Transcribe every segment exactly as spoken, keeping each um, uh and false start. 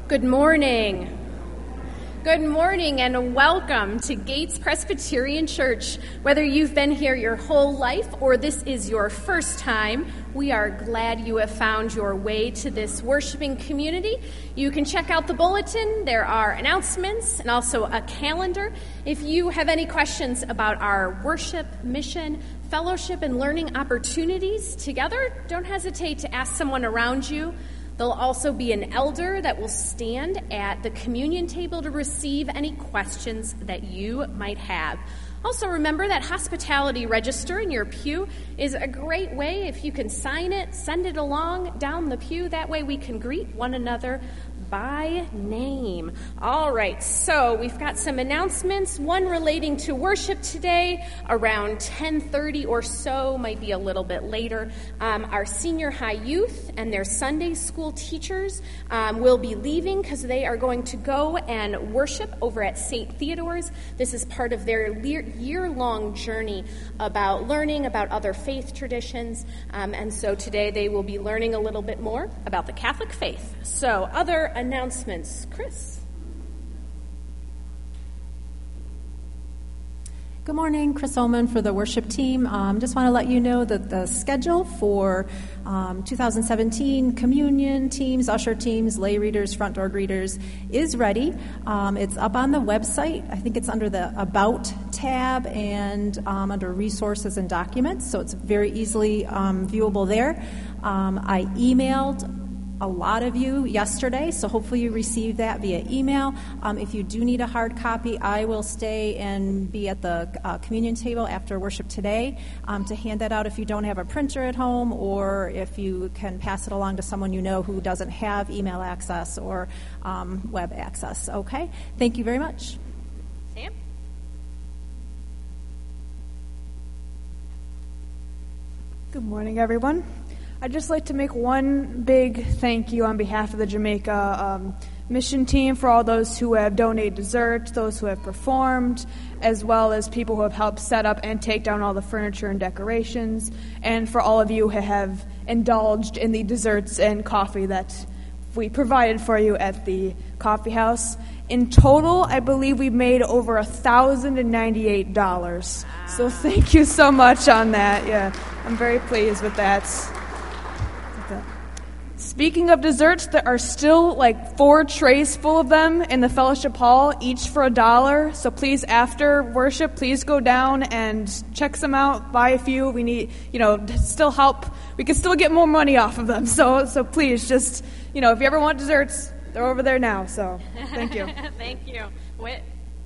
Good morning. Good morning and welcome to Gates Presbyterian Church. Whether you've been here your whole life or this is your first time, we are glad you have found your way to this worshiping community. You can check out the bulletin. There are announcements and also a calendar. If you have any questions about our worship, mission, fellowship, and learning opportunities together, don't hesitate to ask someone around you. There'll also be an elder that will stand at the communion table to receive any questions that you might have. Also remember that hospitality register in your pew is a great way. If you can sign it, send it along down the pew. That way we can greet one another by name. All right, so we've got some announcements, one relating to worship today around ten thirty or so, might be a little bit later. Um, our senior high youth and their Sunday school teachers um, will be leaving because they are going to go and worship over at Saint Theodore's. This is part of their year-long journey about learning about other faith traditions, um, and so today they will be learning a little bit more about the Catholic faith. So other announcements. Chris. Good morning, Chris Ullman for the worship team. Um, just want to let you know that the schedule for um, two thousand seventeen communion teams, usher teams, lay readers, front door greeters is ready. Um, it's up on the website. I think it's under the About tab and um, under Resources and Documents, so it's very easily um, viewable there. Um, I emailed a lot of you yesterday, so hopefully you received that via email. Um, if you do need a hard copy, I will stay and be at the uh, communion table after worship today um, to hand that out if you don't have a printer at home, or if you can pass it along to someone you know who doesn't have email access or um, web access. Okay? Thank you very much. Sam? Good morning, everyone. I'd just like to make one big thank you on behalf of the Jamaica um, mission team for all those who have donated desserts, those who have performed, as well as people who have helped set up and take down all the furniture and decorations, and for all of you who have indulged in the desserts and coffee that we provided for you at the coffee house. In total, I believe we made over one thousand ninety-eight dollars. So thank you so much on that. Yeah, I'm very pleased with that. Speaking of desserts, there are still like four trays full of them in the fellowship hall, each for a dollar. So please, after worship, please go down and check some out, buy a few. We need, you know, to still help. We can still get more money off of them. So, so please, just, you know, if you ever want desserts, they're over there now. So, thank you. Thank you. Whit?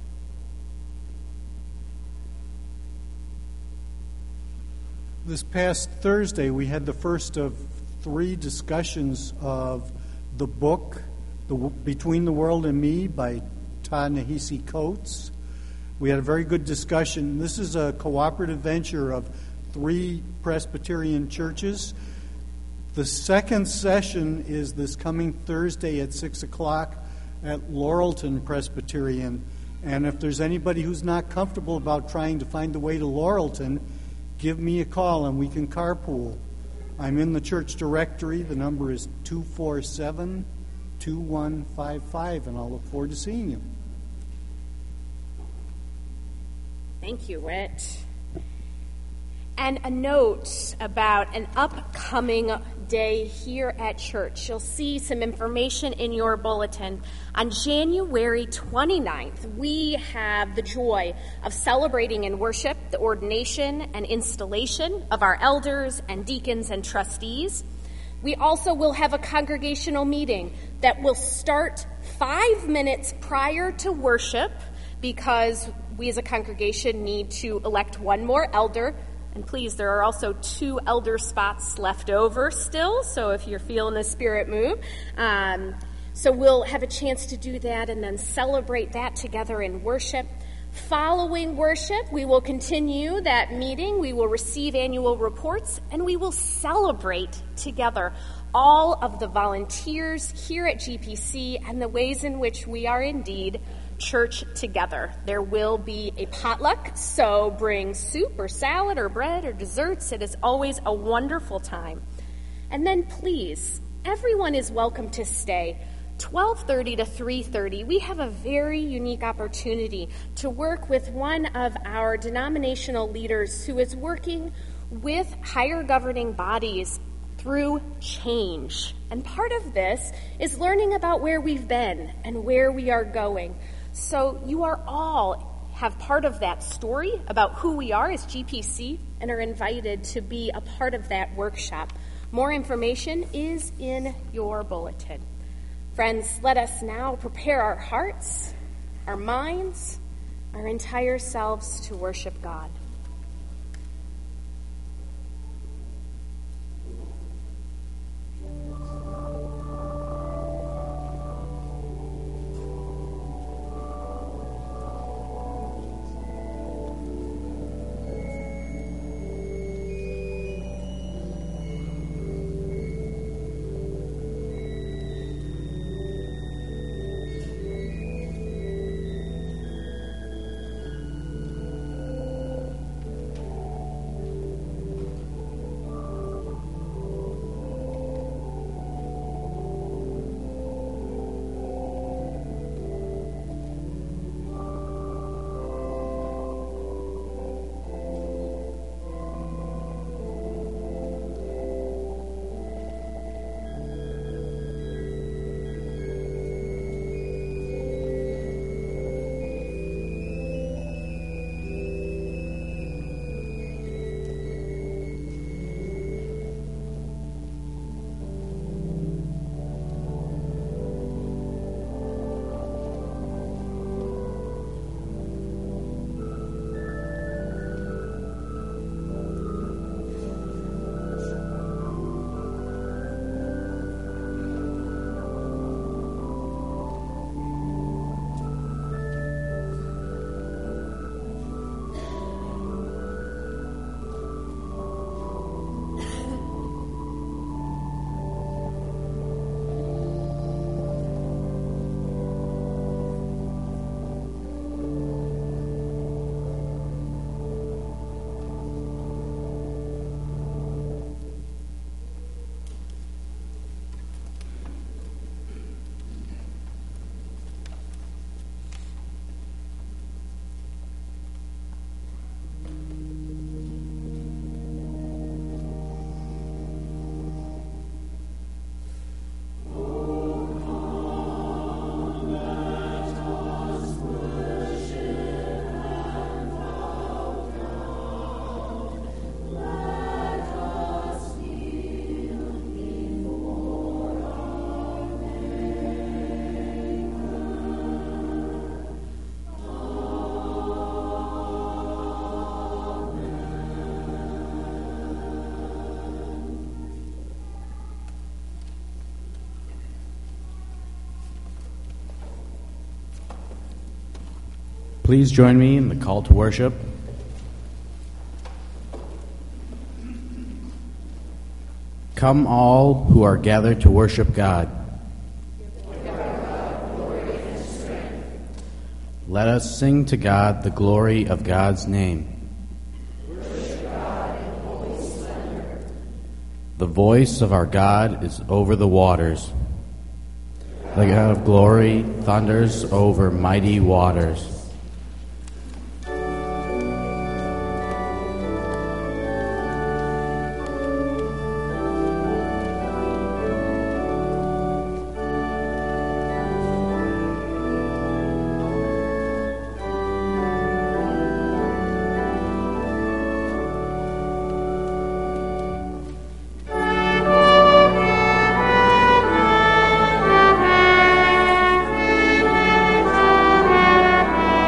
This past Thursday, we had the first of three discussions of the book, the, Between the World and Me by Ta-Nehisi Coates. We had a very good discussion. This is a cooperative venture of three Presbyterian churches. The second session is this coming Thursday at six o'clock at Laurelton Presbyterian. And if there's anybody who's not comfortable about trying to find the way to Laurelton, give me a call and we can carpool. I'm in the church directory. The number is two four seven, two one five five, and I'll look forward to seeing you. Thank you, Whit. And a note about an upcoming day here at church. You'll see some information in your bulletin. On January twenty-ninth, we have the joy of celebrating in worship the ordination and installation of our elders and deacons and trustees. We also will have a congregational meeting that will start five minutes prior to worship because we as a congregation need to elect one more elder. And please, there are also two elder spots left over still, so if you're feeling the spirit move. Um, so we'll have a chance to do that and then celebrate that together in worship. Following worship, we will continue that meeting. We will receive annual reports, and we will celebrate together all of the volunteers here at G P C and the ways in which we are indeed church together. There will be a potluck, so bring soup or salad or bread or desserts. It is always a wonderful time. And then please, everyone is welcome to stay twelve thirty to three thirty, we have a very unique opportunity to work with one of our denominational leaders who is working with higher governing bodies through change. And part of this is learning about where we've been and where we are going. So you are all have part of that story about who we are as G P C and are invited to be a part of that workshop. More information is in your bulletin. Friends, let us now prepare our hearts, our minds, our entire selves to worship God. Please join me in the call to worship. Come all who are gathered to worship God. Let us sing to God the glory of God's name. The voice of our God is over the waters. The God of glory thunders over mighty waters. Thank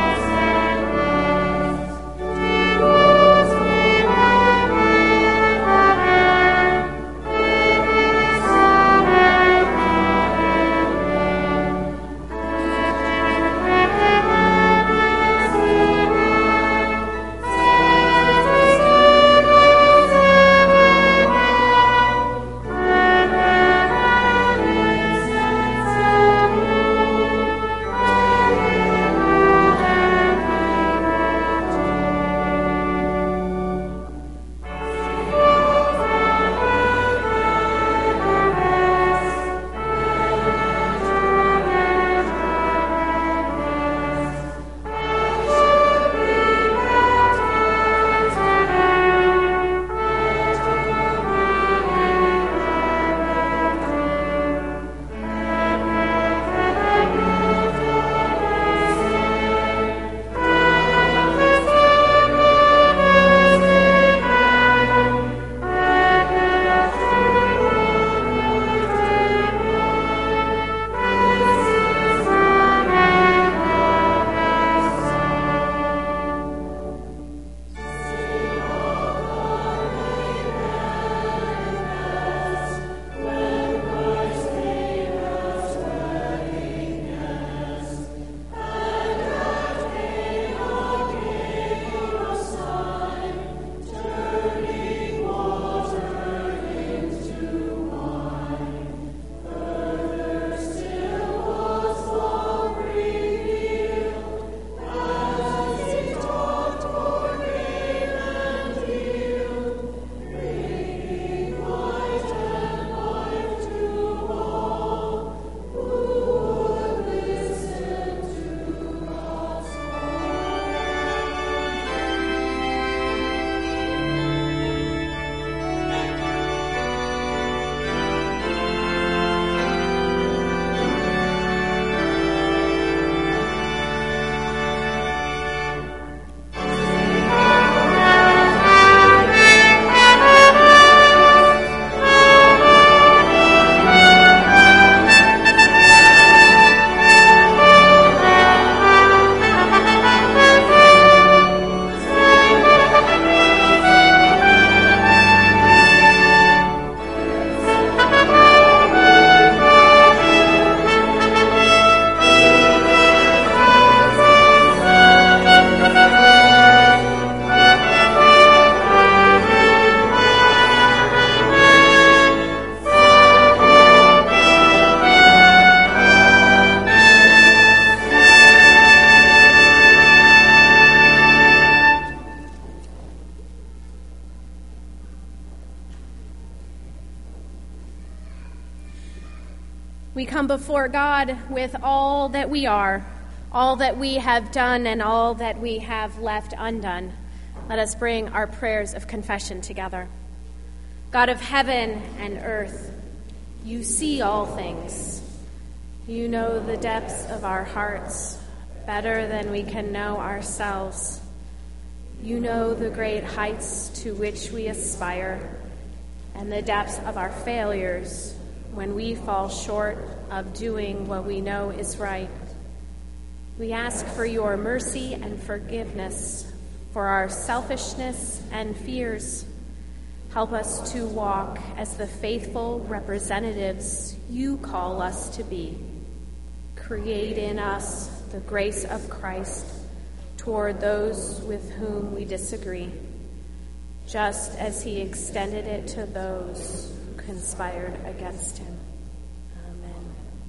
We come before God with all that we are, all that we have done, and all that we have left undone. Let us bring our prayers of confession together. God of heaven and earth, you see all things. You know the depths of our hearts better than we can know ourselves. You know the great heights to which we aspire and the depths of our failures when we fall short of doing what we know is right. We ask for your mercy and forgiveness for our selfishness and fears. Help us to walk as the faithful representatives you call us to be. Create in us the grace of Christ toward those with whom we disagree, just as he extended it to those who conspired against him. Amen.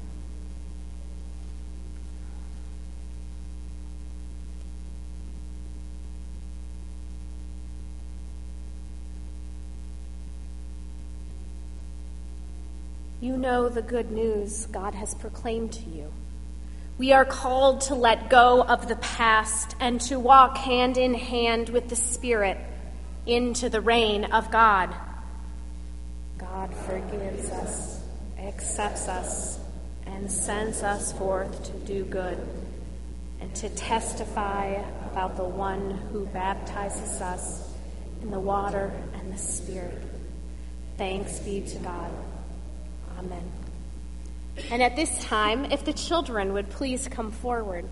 You know the good news God has proclaimed to you. We are called to let go of the past and to walk hand in hand with the Spirit into the reign of God. God forgives us, accepts us, and sends us forth to do good and to testify about the one who baptizes us in the water and the Spirit. Thanks be to God. Amen. And at this time, if the children would please come forward.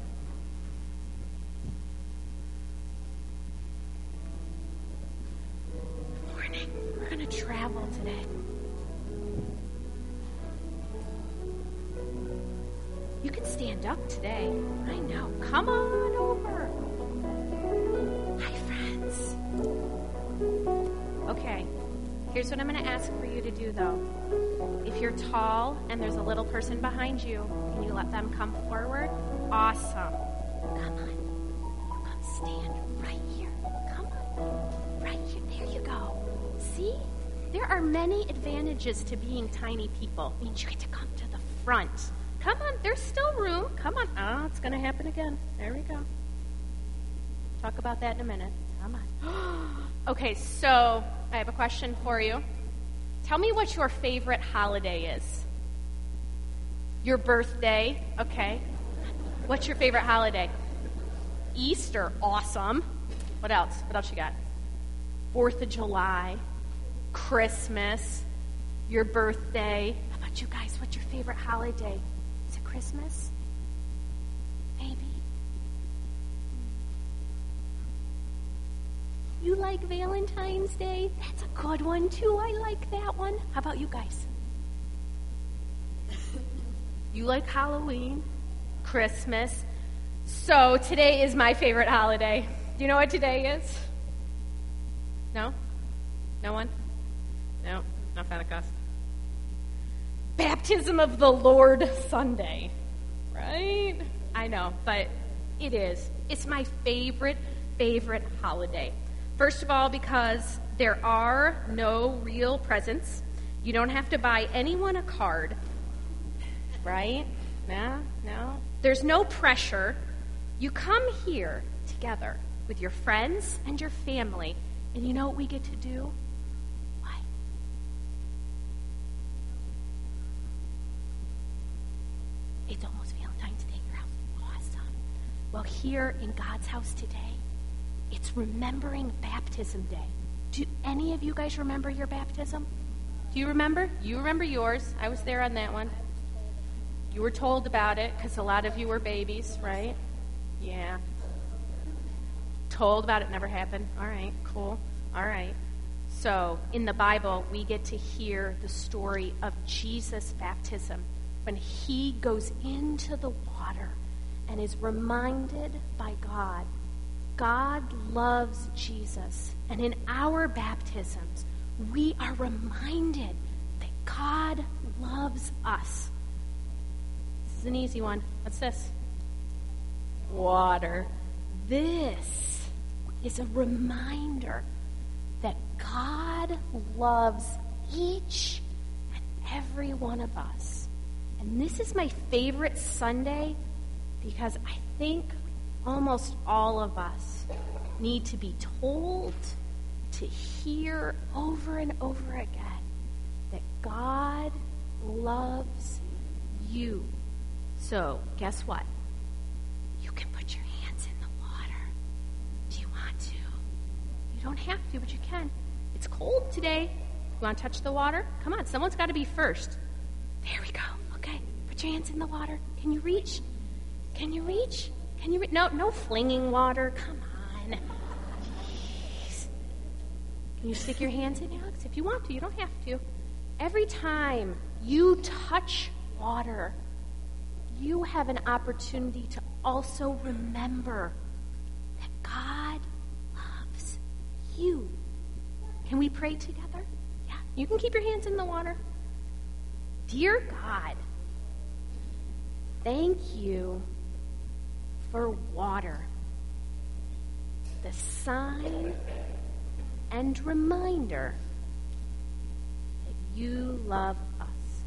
Morning. We're going to travel today. You can stand up today. I know. Come on over. Hi, friends. Okay. Here's what I'm going to ask for you to do, though. If you're tall and there's a little person behind you, can you let them come forward? Awesome. Come on. You come stand right here. Come on. Right here. There you go. See? There are many advantages to being tiny people. It means you get to come to the front. Come on. There's still room. Come on. Oh, it's going to happen again. There we go. Talk about that in a minute. Come on. Okay, so I have a question for you. Tell me what your favorite holiday is. Your birthday, okay. What's your favorite holiday? Easter, awesome. What else? What else you got? Fourth of July, Christmas, your birthday. How about you guys? What's your favorite holiday? Is it Christmas? Maybe. You like Valentine's Day? That's a good one, too. I like that one. How about you guys? You like Halloween, Christmas. So today is my favorite holiday. Do you know what today is? No? No one? No? Not Pentecost. Baptism of the Lord Sunday. Right? I know, but it is. It's my favorite, favorite holiday. First of all, because there are no real presents. You don't have to buy anyone a card, right? No, no. There's no pressure. You come here together with your friends and your family, and you know what we get to do? What? It's almost Valentine's Day. Your house is awesome. Well, here in God's house today, it's remembering baptism day. Do any of you guys remember your baptism? Do you remember? You remember yours. I was there on that one. You were told about it because a lot of you were babies, right? Yeah. Told about it, never happened. All right, cool. All right. So in the Bible, we get to hear the story of Jesus' baptism when he goes into the water and is reminded by God. God loves Jesus. And in our baptisms, we are reminded that God loves us. This is an easy one. What's this? Water. This is a reminder that God loves each and every one of us. And this is my favorite Sunday because I think almost all of us need to be told, to hear over and over again that God loves you. So, guess what? You can put your hands in the water. Do you want to? You don't have to, but you can. It's cold today. You want to touch the water? Come on, someone's got to be first. There we go. Okay, put your hands in the water. Can you reach? Can you reach? Can you re- No, no flinging water. Come on. Jeez. Can you stick your hands in, Alex? If you want to, you don't have to. Every time you touch water, you have an opportunity to also remember that God loves you. Can we pray together? Yeah, you can keep your hands in the water. Dear God, thank you for water, the sign and reminder that you love us.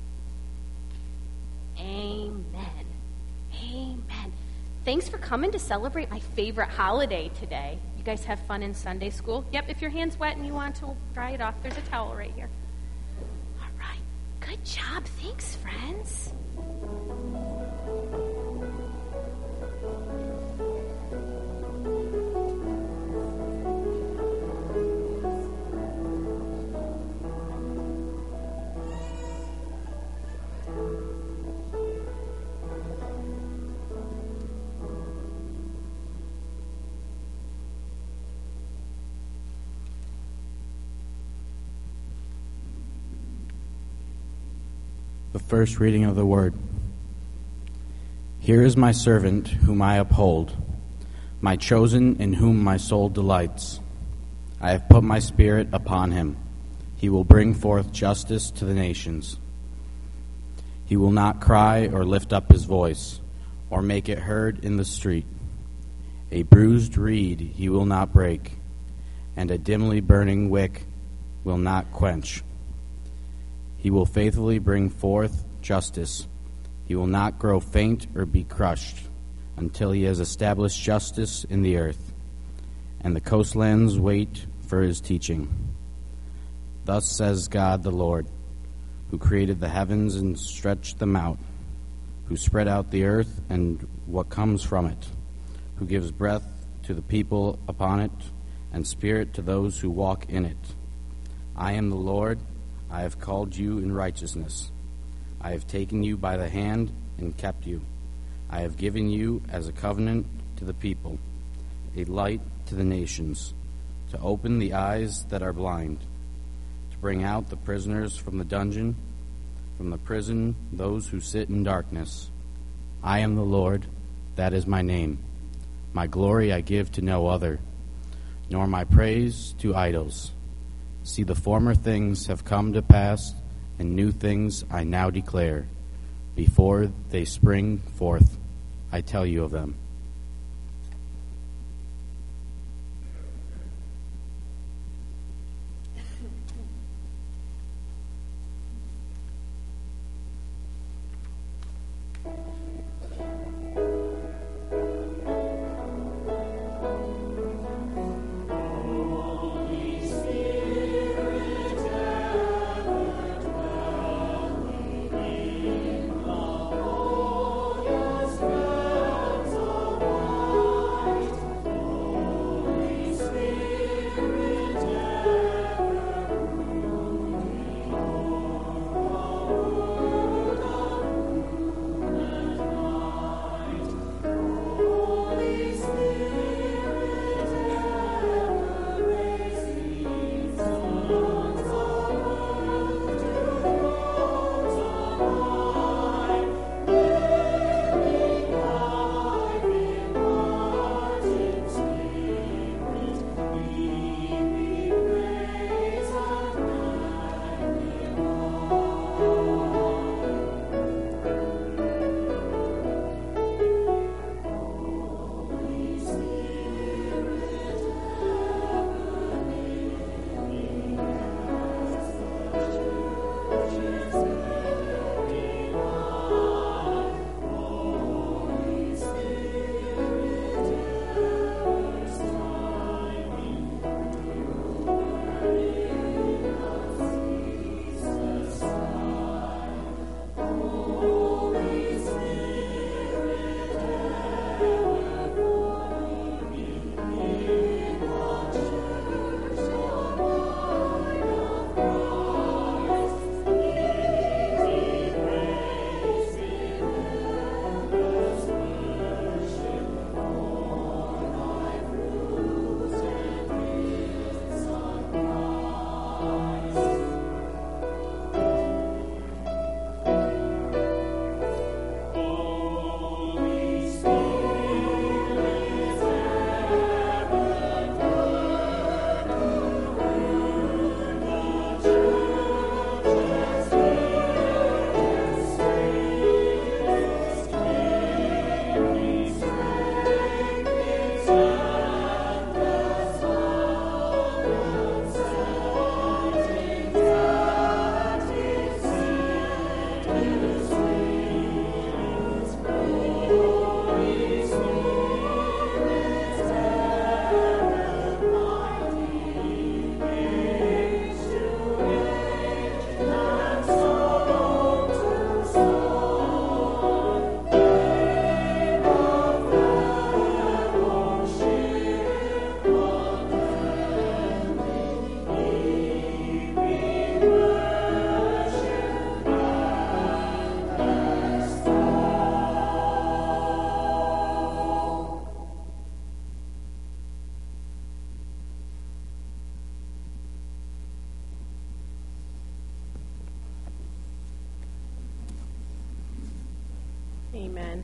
Amen. Amen. Thanks for coming to celebrate my favorite holiday today. You guys have fun in Sunday school? Yep, if your hand's wet and you want to dry it off, there's a towel right here. All right. Good job. Thanks, friends. The first reading of the Word. Here is my servant whom I uphold, my chosen in whom my soul delights. I have put my spirit upon him. He will bring forth justice to the nations. He will not cry or lift up his voice, or make it heard in the street. A bruised reed he will not break, and a dimly burning wick will not quench. He will faithfully bring forth justice. He will not grow faint or be crushed until he has established justice in the earth, and the coastlands wait for his teaching. Thus says God the Lord, who created the heavens and stretched them out, who spread out the earth and what comes from it, who gives breath to the people upon it, and spirit to those who walk in it. I am the Lord. I have called you in righteousness. I have taken you by the hand and kept you. I have given you as a covenant to the people, a light to the nations, to open the eyes that are blind, to bring out the prisoners from the dungeon, from the prison those who sit in darkness. I am the Lord, that is my name. My glory I give to no other, nor my praise to idols. See, the former things have come to pass, and new things I now declare. Before they spring forth, I tell you of them. Oh, Amen.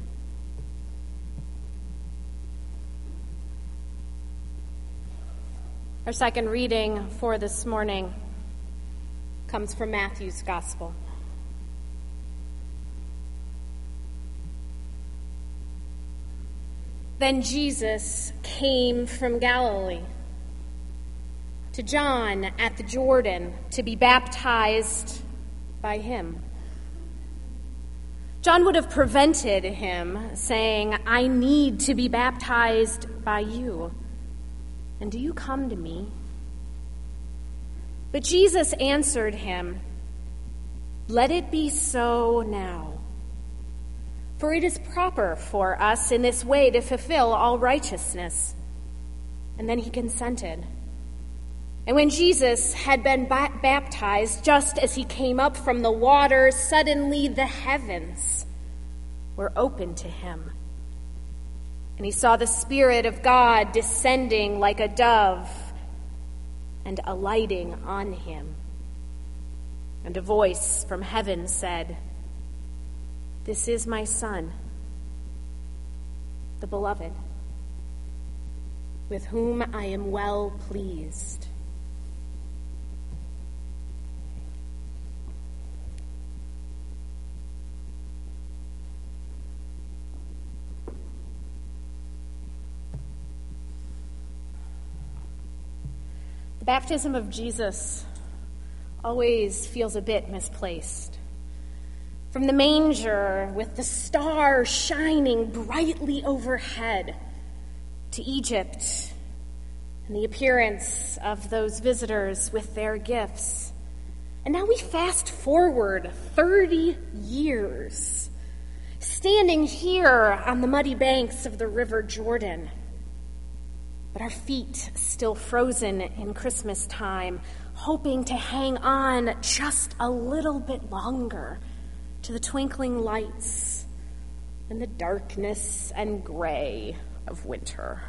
Our second reading for this morning comes from Matthew's Gospel. Then Jesus came from Galilee to John at the Jordan to be baptized by him. John would have prevented him, saying, "I need to be baptized by you, and do you come to me?" But Jesus answered him, "Let it be so now. For it is proper for us in this way to fulfill all righteousness." And then he consented. And when Jesus had been ba- baptized, just as he came up from the water, suddenly the heavens were opened to him. And he saw the Spirit of God descending like a dove and alighting on him. And a voice from heaven said, "This is my Son, the beloved, with whom I am well pleased." The baptism of Jesus always feels a bit misplaced. From the manger with the star shining brightly overhead to Egypt and the appearance of those visitors with their gifts. And now we fast forward thirty years, standing here on the muddy banks of the River Jordan. But our feet still frozen in Christmas time, hoping to hang on just a little bit longer to the twinkling lights and the darkness and gray of winter.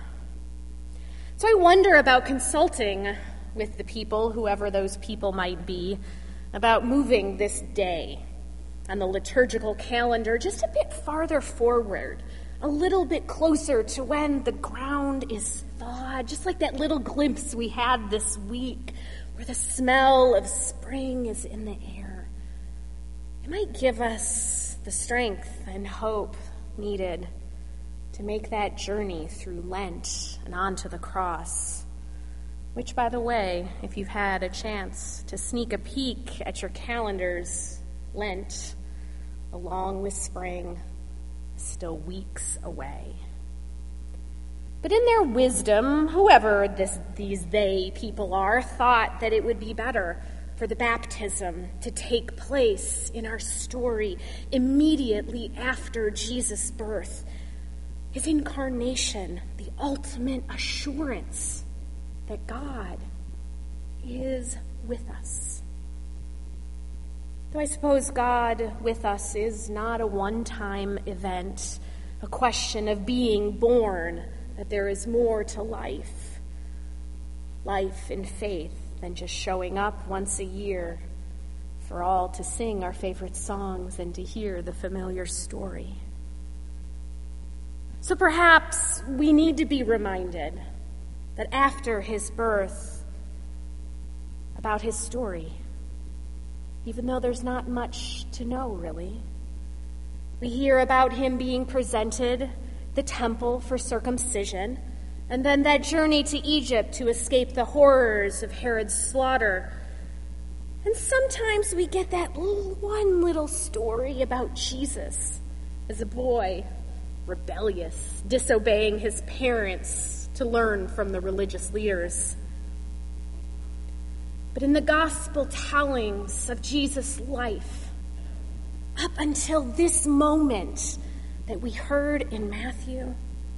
So I wonder about consulting with the people, whoever those people might be, about moving this day on the liturgical calendar just a bit farther forward, a little bit closer to when the ground is thawed, just like that little glimpse we had this week where the smell of spring is in the air. It might give us the strength and hope needed to make that journey through Lent and onto the cross, which, by the way, if you've had a chance to sneak a peek at your calendars, Lent, along with spring, still weeks away. But in their wisdom, whoever this, these they people are, thought that it would be better for the baptism to take place in our story immediately after Jesus' birth, his incarnation, the ultimate assurance that God is with us. Though I suppose God with us is not a one-time event, a question of being born, that there is more to life, life in faith, than just showing up once a year for all to sing our favorite songs and to hear the familiar story. So perhaps we need to be reminded that after his birth, about his story, even though there's not much to know, really. We hear about him being presented the temple for circumcision, and then that journey to Egypt to escape the horrors of Herod's slaughter. And sometimes we get that little, one little story about Jesus as a boy, rebellious, disobeying his parents to learn from the religious leaders. But in the gospel tellings of Jesus' life, up until this moment that we heard in Matthew,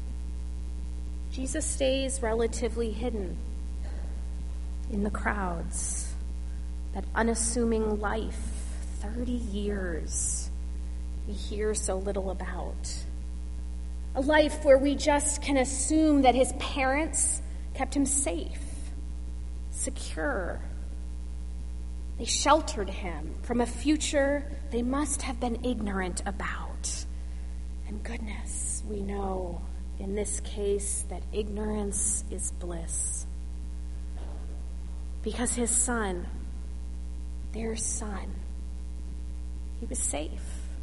Jesus stays relatively hidden in the crowds, that unassuming life, thirty years, we hear so little about. A life where we just can assume that his parents kept him safe, secure. They sheltered him from a future they must have been ignorant about. goodness, we know in this case that ignorance is bliss. Because his son, their son, he was safe.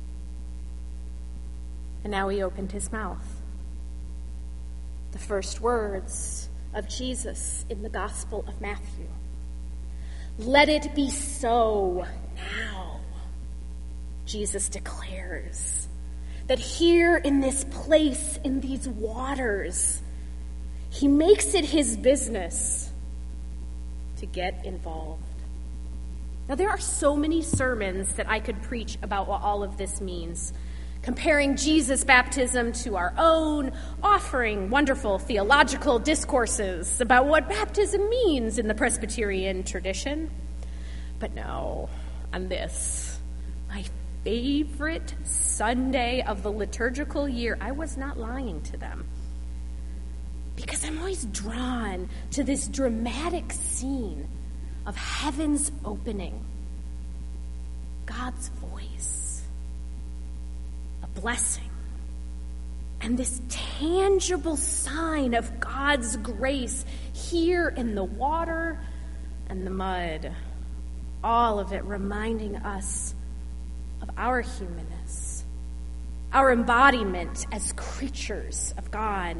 And now he opened his mouth. The first words of Jesus in the Gospel of Matthew. Let it be so now, Jesus declares, that here in this place, in these waters, he makes it his business to get involved. Now, there are so many sermons that I could preach about what all of this means, comparing Jesus' baptism to our own, offering wonderful theological discourses about what baptism means in the Presbyterian tradition. But no, on this, my favorite Sunday of the liturgical year, I was not lying to them. Because I'm always drawn to this dramatic scene of heaven's opening, God's voice, a blessing, and this tangible sign of God's grace here in the water and the mud, all of it reminding us of our humanness, our embodiment as creatures of God.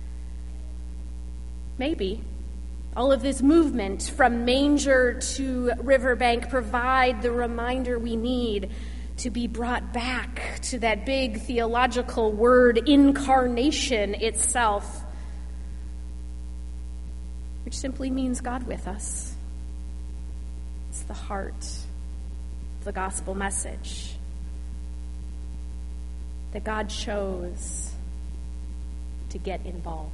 Maybe all of this movement from manger to riverbank provide the reminder we need to be brought back to that big theological word, incarnation itself, which simply means God with us. It's the heart of the gospel message that God chose to get involved.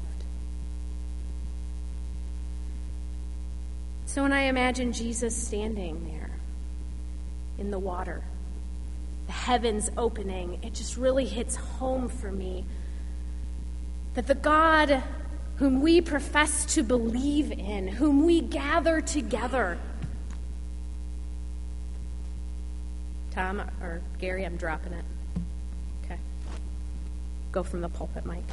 So when I imagine Jesus standing there in the water, the heavens opening, it just really hits home for me that the God whom we profess to believe in, whom we gather together. Tom or Gary, I'm dropping it. Okay. Go from the pulpit, Mike.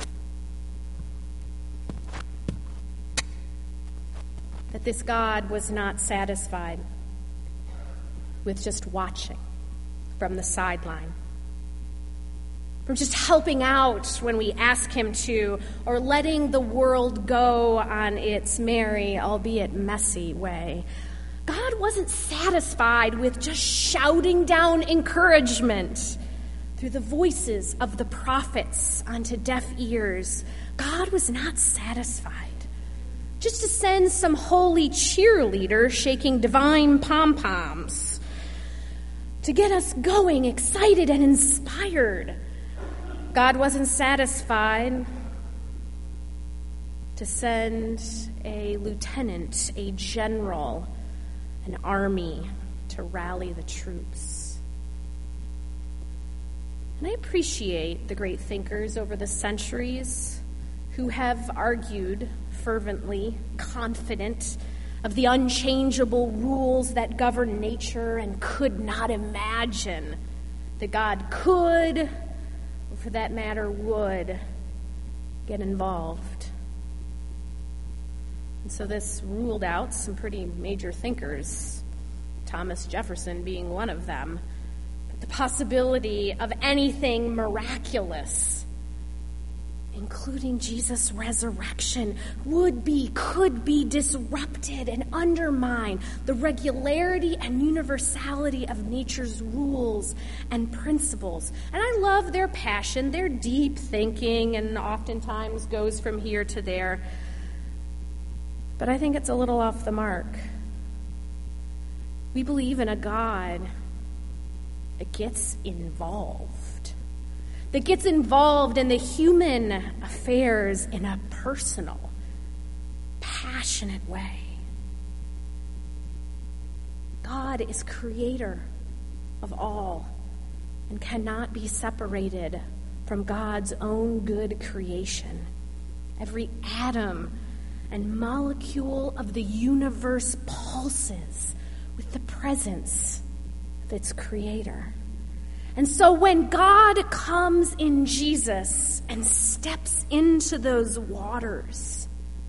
That this God was not satisfied with just watching from the sideline, from just helping out when we ask him to, or letting the world go on its merry, albeit messy way. God wasn't satisfied with just shouting down encouragement through the voices of the prophets onto deaf ears. God was not satisfied just to send some holy cheerleader shaking divine pom-poms to get us going, excited and inspired. God wasn't satisfied to send a lieutenant, a general, an army to rally the troops. And I appreciate the great thinkers over the centuries who have argued fervently, confident of the unchangeable rules that govern nature and could not imagine that God could, or for that matter would, get involved. And so this ruled out some pretty major thinkers, Thomas Jefferson being one of them. But the possibility of anything miraculous, including Jesus' resurrection, would be, could be disrupted and undermine the regularity and universality of nature's rules and principles. And I love their passion, their deep thinking, and oftentimes goes from here to there. But I think it's a little off the mark. We believe in a God that gets involved, that gets involved in the human affairs in a personal, passionate way. God is creator of all and cannot be separated from God's own good creation. Every atom and molecule of the universe pulses with the presence of its creator. And so when God comes in Jesus and steps into those waters,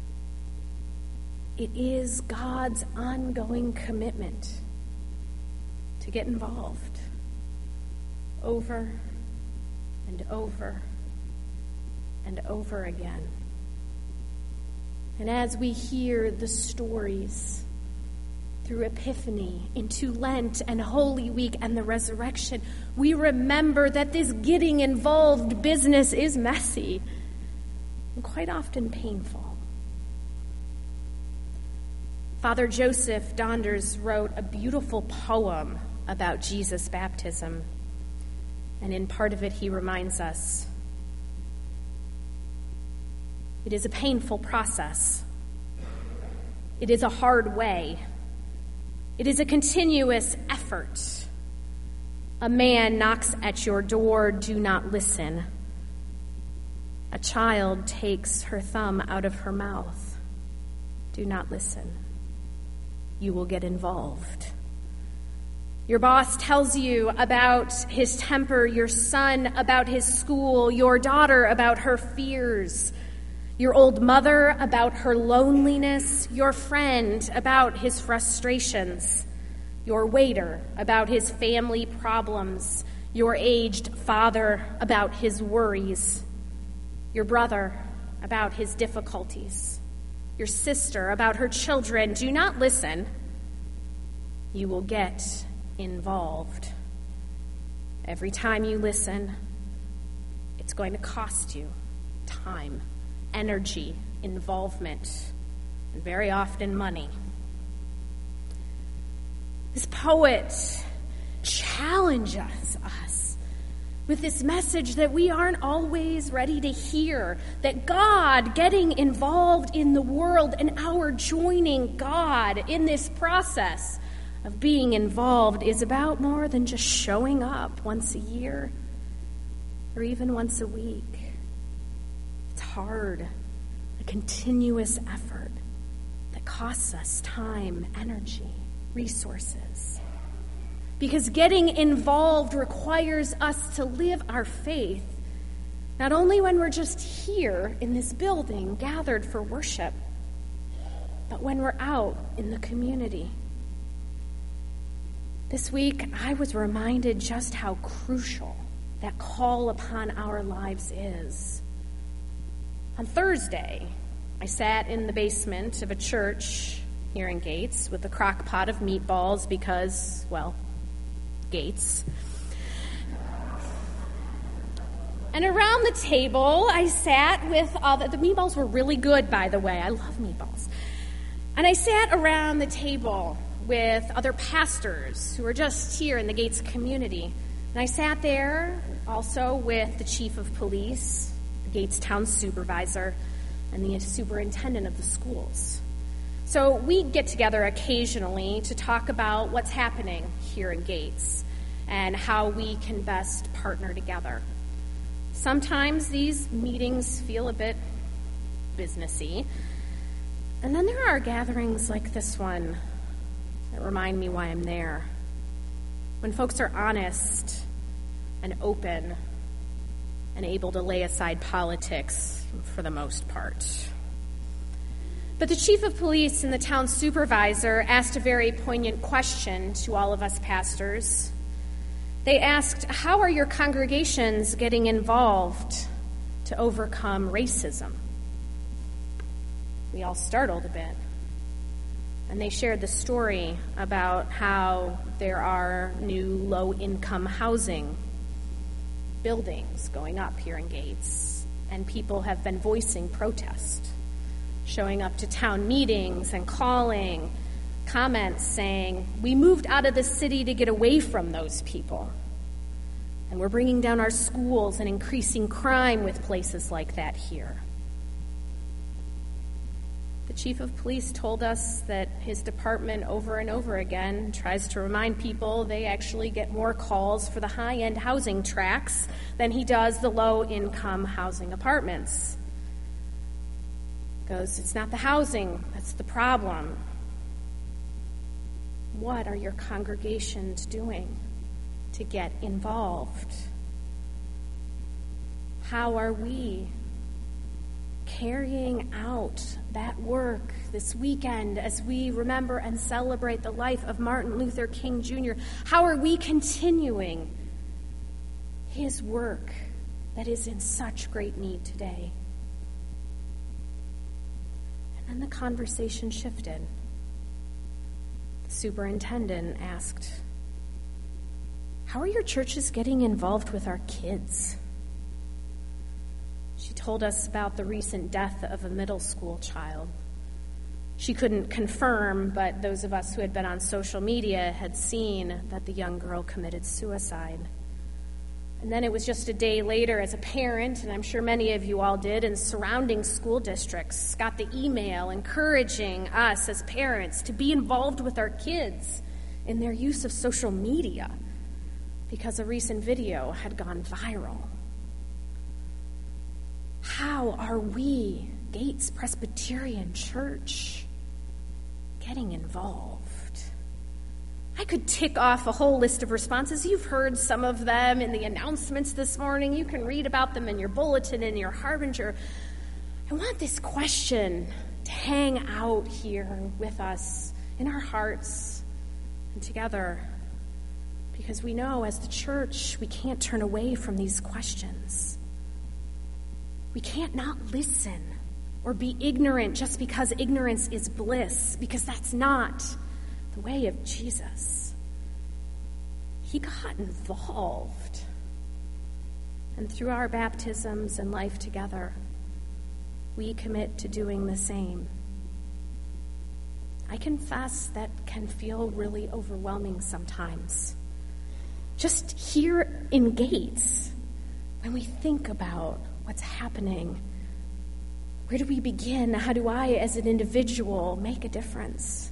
it is God's ongoing commitment to get involved over and over and over again. And as we hear the stories through Epiphany, into Lent and Holy Week and the resurrection, we remember that this getting involved business is messy and quite often painful. Father Joseph Donders wrote a beautiful poem about Jesus' baptism, and in part of it he reminds us it is a painful process. It is a hard way. It is a continuous effort. A man knocks at your door, do not listen. A child takes her thumb out of her mouth, do not listen. You will get involved. Your boss tells you about his temper, your son about his school, your daughter about her fears, your old mother about her loneliness, your friend about his frustrations, your waiter about his family problems, your aged father about his worries, your brother about his difficulties, your sister about her children. Do not listen. You will get involved. Every time you listen, it's going to cost you time, energy, involvement, and very often money. This poet challenges us with this message that we aren't always ready to hear, that God getting involved in the world and our joining God in this process of being involved is about more than just showing up once a year or even once a week. It's hard, a continuous effort that costs us time, energy, resources. Because getting involved requires us to live our faith, not only when we're just here in this building gathered for worship, but when we're out in the community. This week, I was reminded just how crucial that call upon our lives is. On Thursday, I sat in the basement of a church here in Gates with a crock pot of meatballs because, well, Gates. And around the table, I sat with all the, the meatballs were really good, by the way. I love meatballs. And I sat around the table with other pastors who were just here in the Gates community. And I sat there also with the chief of police, the Gates town supervisor, and the superintendent of the schools. So we get together occasionally to talk about what's happening here in Gates and how we can best partner together. Sometimes these meetings feel a bit businessy, and then there are gatherings like this one that remind me why I'm there. When folks are honest and open and able to lay aside politics for the most part. But the chief of police and the town supervisor asked a very poignant question to all of us pastors. They asked, how are your congregations getting involved to overcome racism? We all startled a bit. And they shared the story about how there are new low-income housing buildings going up here in Gates, and people have been voicing protest, showing up to town meetings and calling, comments saying, we moved out of the city to get away from those people, and we're bringing down our schools and increasing crime with places like that here. The chief of police told us that his department over and over again tries to remind people they actually get more calls for the high-end housing tracts than he does the low-income housing apartments. Goes, it's not the housing that's the problem. What are your congregations doing to get involved? How are we carrying out that work this weekend as we remember and celebrate the life of Martin Luther King Junior? How are we continuing his work that is in such great need today? And then the conversation shifted. The superintendent asked, "How are your churches getting involved with our kids?" She told us about the recent death of a middle school child. She couldn't confirm, but those of us who had been on social media had seen that the young girl committed suicide. And then it was just a day later, as a parent, and I'm sure many of you all did, and surrounding school districts got the email encouraging us as parents to be involved with our kids in their use of social media because a recent video had gone viral. How are we, Gates Presbyterian Church, getting involved? I could tick off a whole list of responses. You've heard some of them in the announcements this morning. You can read about them in your bulletin, in your Harbinger. I want this question to hang out here with us in our hearts and together, because we know as the church we can't turn away from these questions. We can't not listen or be ignorant just because ignorance is bliss, because that's not the way of Jesus. He got involved. And through our baptisms and life together, we commit to doing the same. I confess that can feel really overwhelming sometimes. Just here in Gates, when we think about what's happening, where do we begin? How do I, as an individual, make a difference?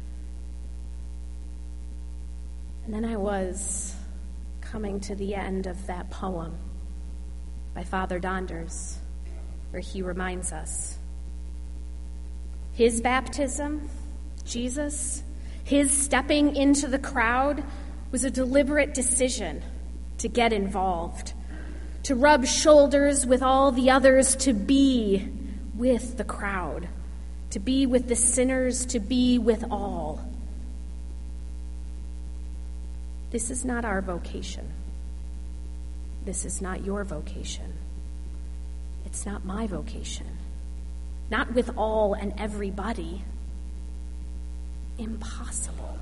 And then I was coming to the end of that poem by Father Donders, where he reminds us his baptism, Jesus, his stepping into the crowd was a deliberate decision to get involved, to rub shoulders with all the others, to be with the crowd, to be with the sinners, to be with all. This is not our vocation. This is not your vocation. It's not my vocation. Not with all and everybody. Impossible.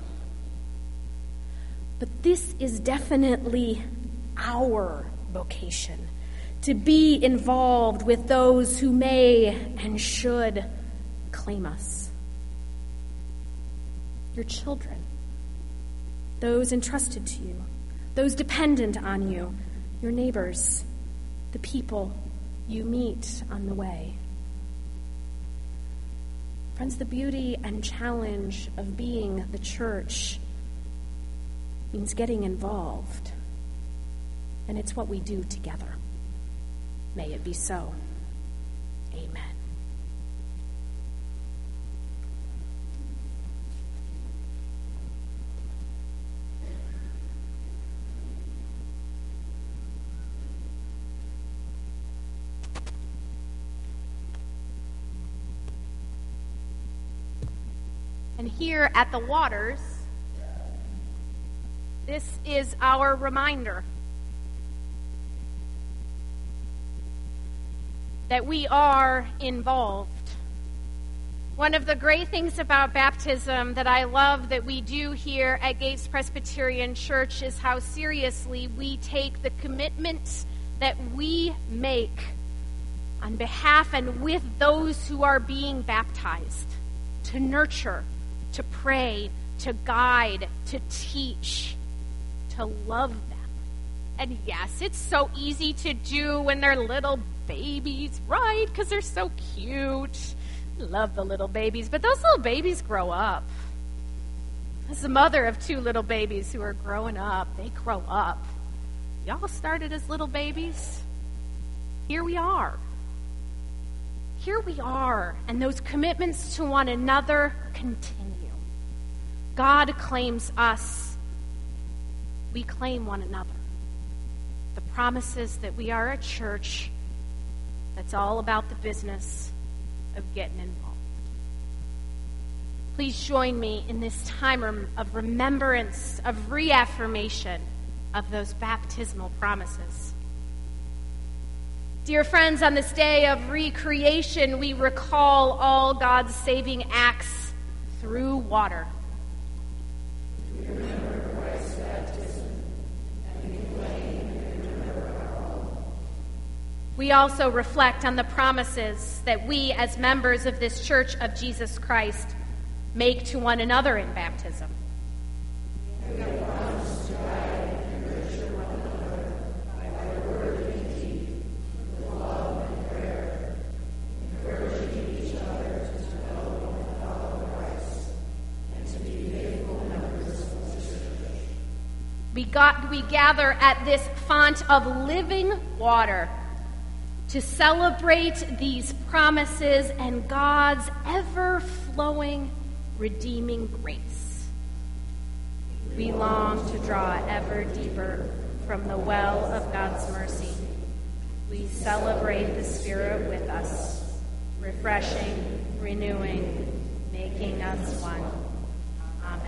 But this is definitely our vocation, to be involved with those who may and should claim us. Your children, those entrusted to you, those dependent on you, your neighbors, the people you meet on the way. Friends, the beauty and challenge of being the church means getting involved. And it's what we do together. May it be so. Amen. And here at the Waters, this is our reminder that we are involved. One of the great things about baptism that I love that we do here at Gates Presbyterian Church is how seriously we take the commitments that we make on behalf and with those who are being baptized, to nurture, to pray, to guide, to teach, to love them. And yes, it's so easy to do when they're little babies, right? Because they're so cute. Love the little babies, but those little babies grow up. As the mother of two little babies who are growing up, they grow up. Y'all started as little babies. Here we are. Here we are, and those commitments to one another continue. God claims us we claim one another. The promises that we are a church that's all about the business of getting involved. Please join me in this time of remembrance, of reaffirmation of those baptismal promises. Dear friends, on this day of recreation, we recall all God's saving acts through water. We remember Christ's baptism, and we claim and remember our own. We also reflect on the promises that we, as members of this Church of Jesus Christ, make to one another in baptism. We promise to guide and nurture one another by word and deed, with love and prayer, encouraging each other to know and follow Christ, and to be faithful members of the church. We, got, we gather at this font of living water to celebrate these promises and God's ever-flowing redeeming grace. We long to draw ever deeper from the well of God's mercy. We celebrate the Spirit with us, refreshing, renewing, making us one. Amen.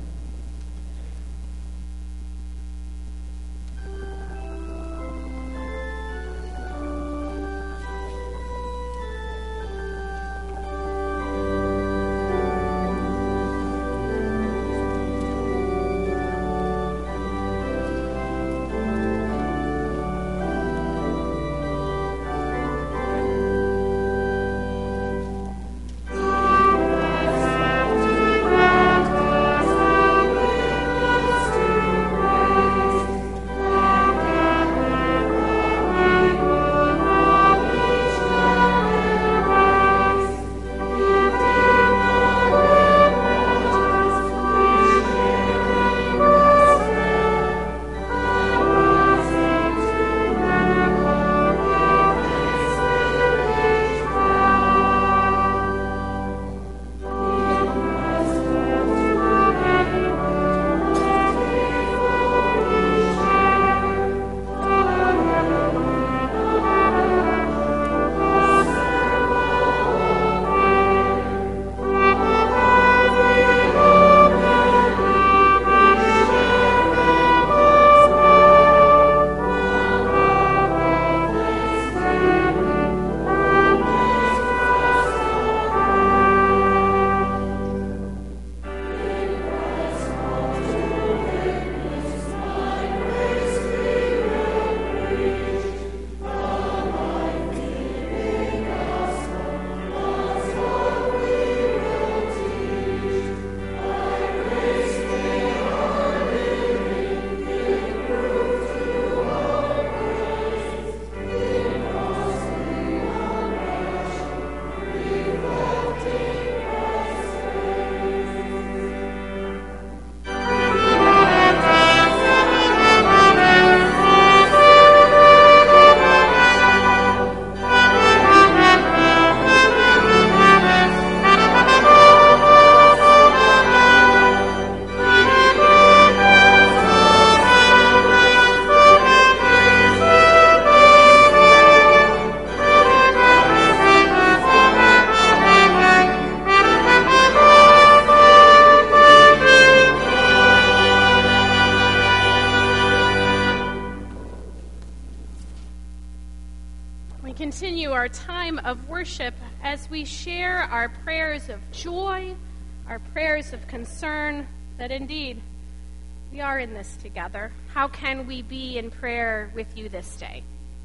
continue our time of worship as we share our prayers of joy, our prayers of concern, that indeed we are in this together. How can we be in prayer with you this day?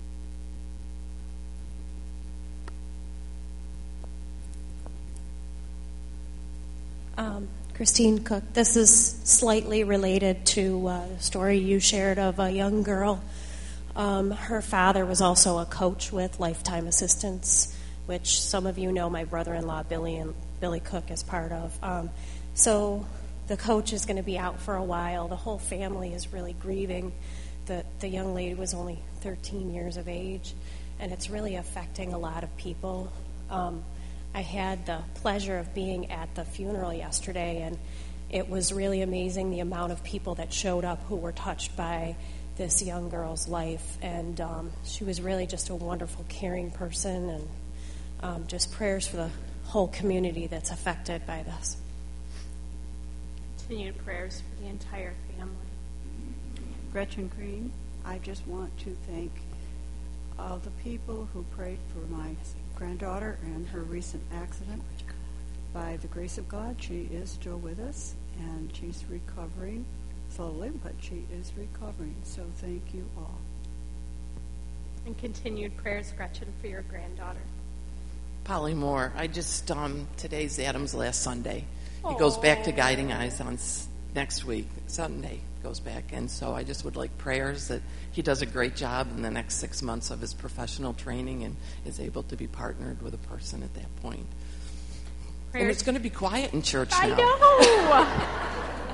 Um, Christine Cook, this is slightly related to uh, the story you shared of a young girl. Um, her father was also a coach with Lifetime Assistance, which some of you know my brother-in-law Billy and Billy Cook is part of. Um, so the coach is going to be out for a while. The whole family is really grieving. The, the young lady was only thirteen years of age, and it's really affecting a lot of people. Um, I had the pleasure of being at the funeral yesterday, and it was really amazing the amount of people that showed up who were touched by this young girl's life. And um, she was really just a wonderful, caring person, and um, just prayers for the whole community that's affected by this. Continued prayers for the entire family. Gretchen Green, I just want to thank all the people who prayed for my granddaughter and her recent accident. By the grace of God, she is still with us, and she's recovering slowly, but she is recovering. So thank you all. And continued prayers, Gretchen, for your granddaughter. Polly Moore, I just, um, today's Adam's last Sunday. He goes back to Guiding Eyes on s- next week, Sunday goes back. And so I just would like prayers that he does a great job in the next six months of his professional training and is able to be partnered with a person at that point. Prayers. And it's going to be quiet in church I now. know.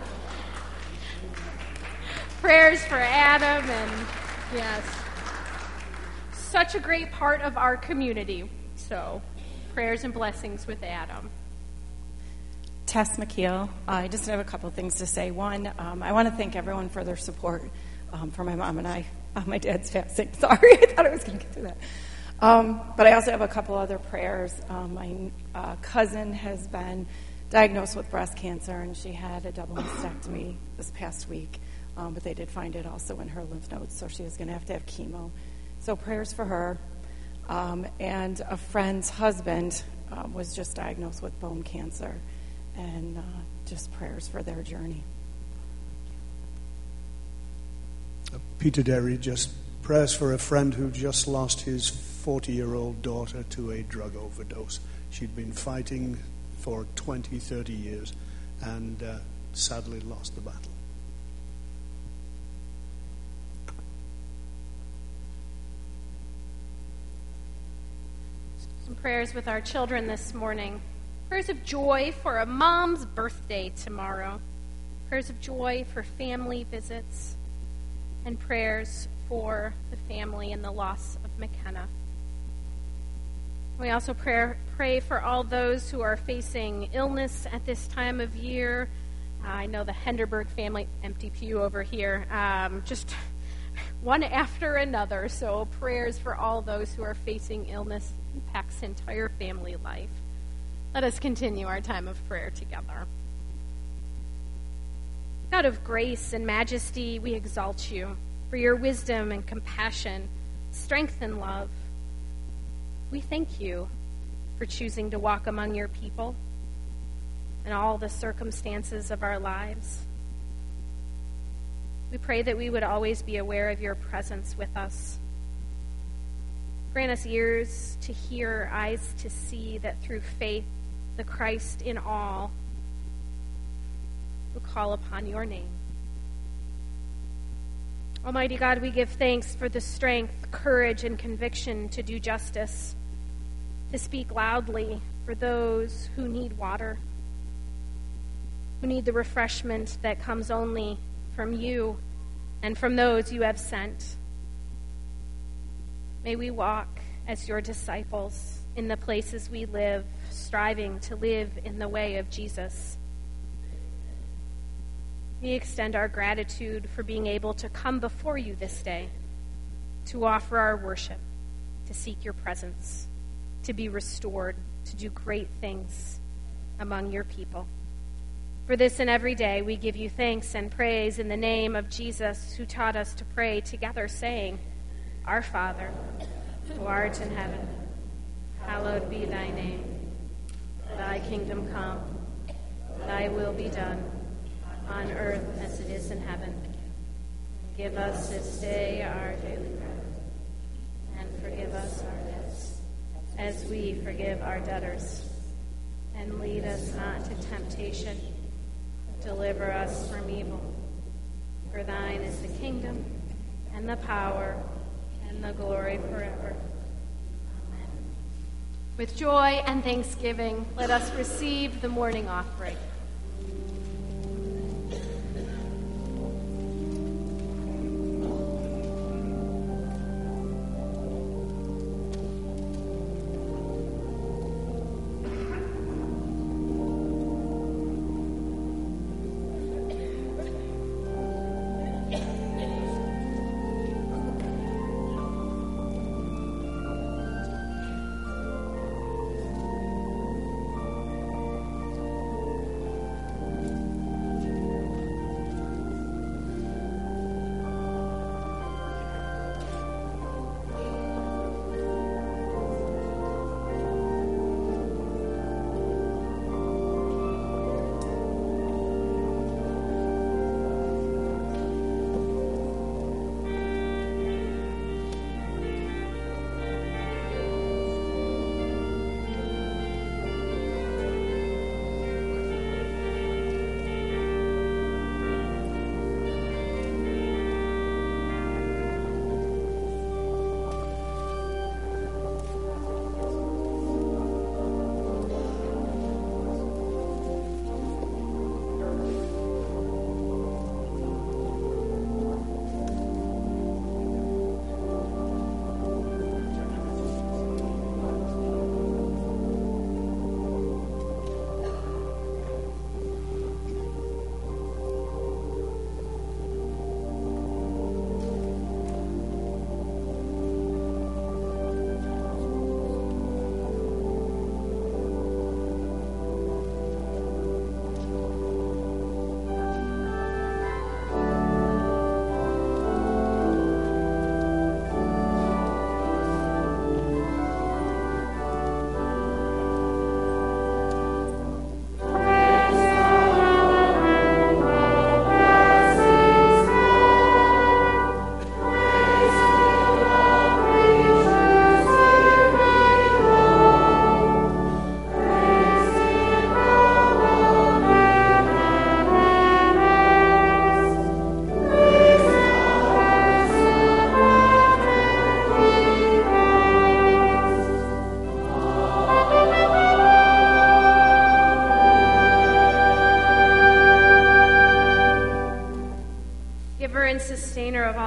Prayers for Adam, and yes, such a great part of our community. So prayers and blessings with Adam. Tess McKeel. I just have a couple of things to say. One, um, I want to thank everyone for their support um, for my mom and I. Uh, my dad's passing. Sorry, I thought I was going to get through that. Um, but I also have a couple other prayers. Um, my uh, cousin has been diagnosed with breast cancer, and she had a double mastectomy this past week. Um, but they did find it also in her lymph nodes, so she is going to have to have chemo. So prayers for her. Um, and a friend's husband uh, was just diagnosed with bone cancer, and uh, just prayers for their journey. Peter Derry, just prayers for a friend who just lost his forty-year-old daughter to a drug overdose. She'd been fighting for twenty, thirty years and uh, sadly lost the battle. Some prayers with our children this morning. Prayers of joy for a mom's birthday tomorrow. Prayers of joy for family visits. And prayers for the family and the loss of McKenna. We also pray, pray for all those who are facing illness at this time of year. Uh, I know the Henderberg family, empty pew over here, um, just one after another. So prayers for all those who are facing illness impacts entire family life. Let us continue our time of prayer together. God of grace and majesty, we exalt you for your wisdom and compassion, strength and love. We thank you for choosing to walk among your people in all the circumstances of our lives. We pray that we would always be aware of your presence with us. Grant us ears to hear, eyes to see, that through faith, the Christ in all will call upon your name. Almighty God, we give thanks for the strength, courage, and conviction to do justice, to speak loudly for those who need water, who need the refreshment that comes only from you and from those you have sent. May we walk as your disciples in the places we live, striving to live in the way of Jesus. We extend our gratitude for being able to come before you this day, to offer our worship, to seek your presence, to be restored, to do great things among your people. For this and every day, we give you thanks and praise in the name of Jesus, who taught us to pray together, saying, Our Father, who art in heaven, hallowed be thy name. Thy kingdom come, thy will be done, on earth as it is in heaven. Give us this day our daily bread, and forgive us our debts, as we forgive our debtors. And lead us not to temptation, but deliver us from evil. For thine is the kingdom, and the power, and the glory forever. Amen. With joy and thanksgiving, let us receive the morning offering.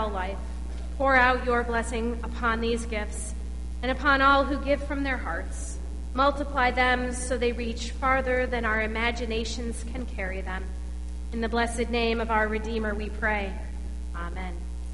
eternal life. Pour out your blessing upon these gifts and upon all who give from their hearts. Multiply them so they reach farther than our imaginations can carry them. In the blessed name of our Redeemer we pray. Amen.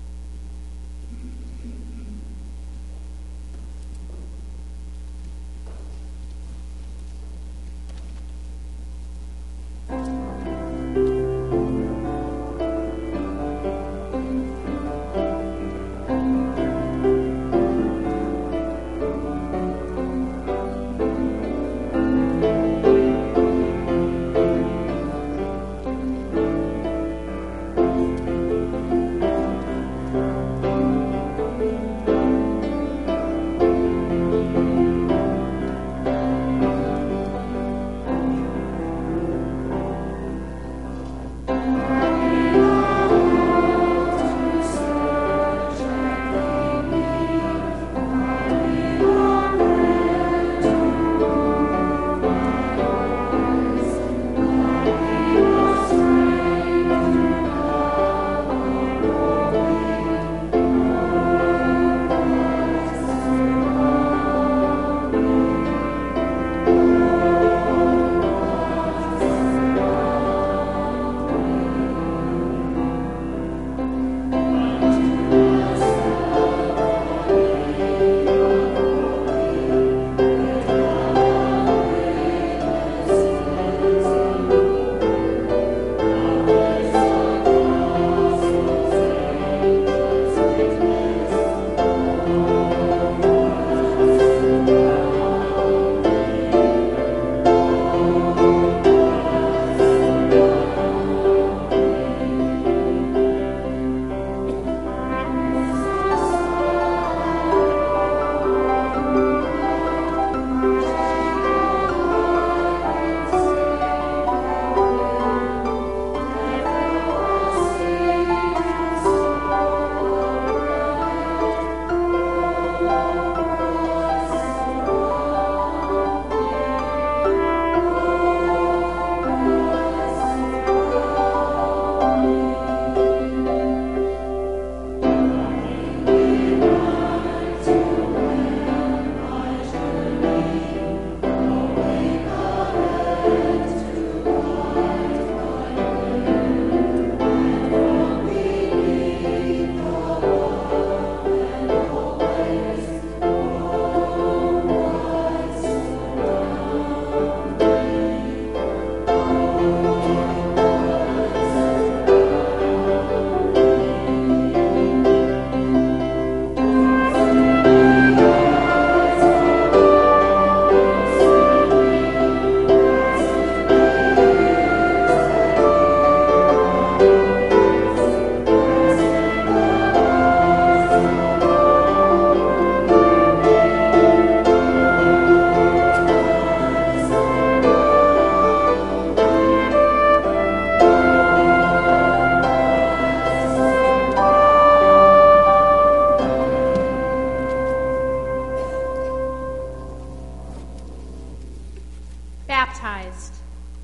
Baptized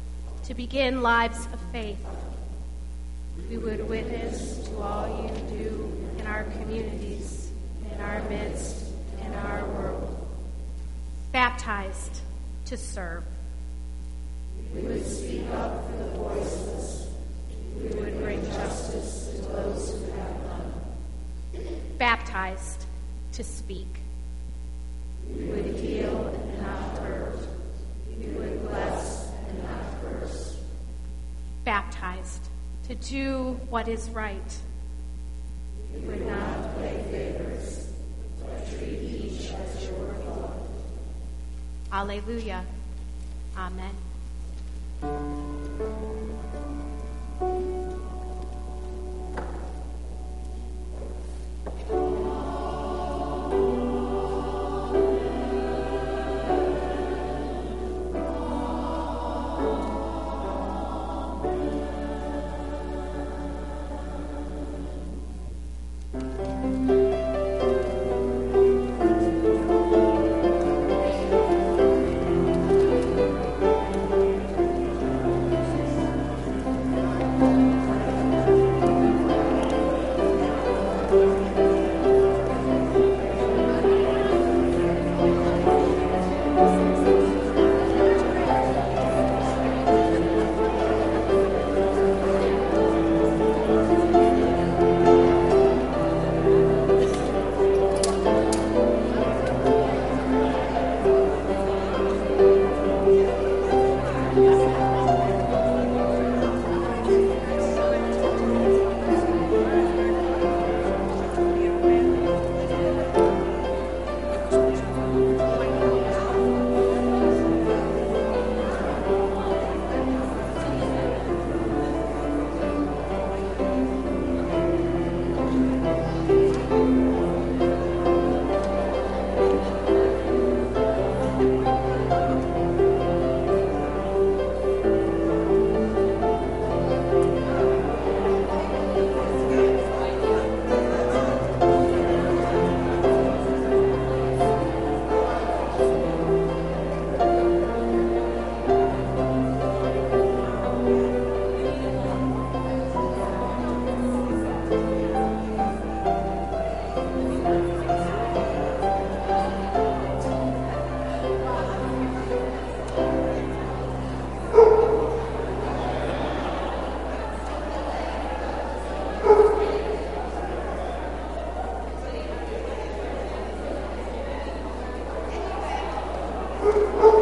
to begin lives of faith. We would witness to all you do in our communities, in our midst, in our world. Baptized to serve. We would speak up for the voiceless. We would bring justice to those who have none. Baptized to speak. We would heal and not hurt. We would bless and not curse. Baptized to do what is right. We would not play favorites, but treat each as your beloved. Alleluia. Amen. Thank you.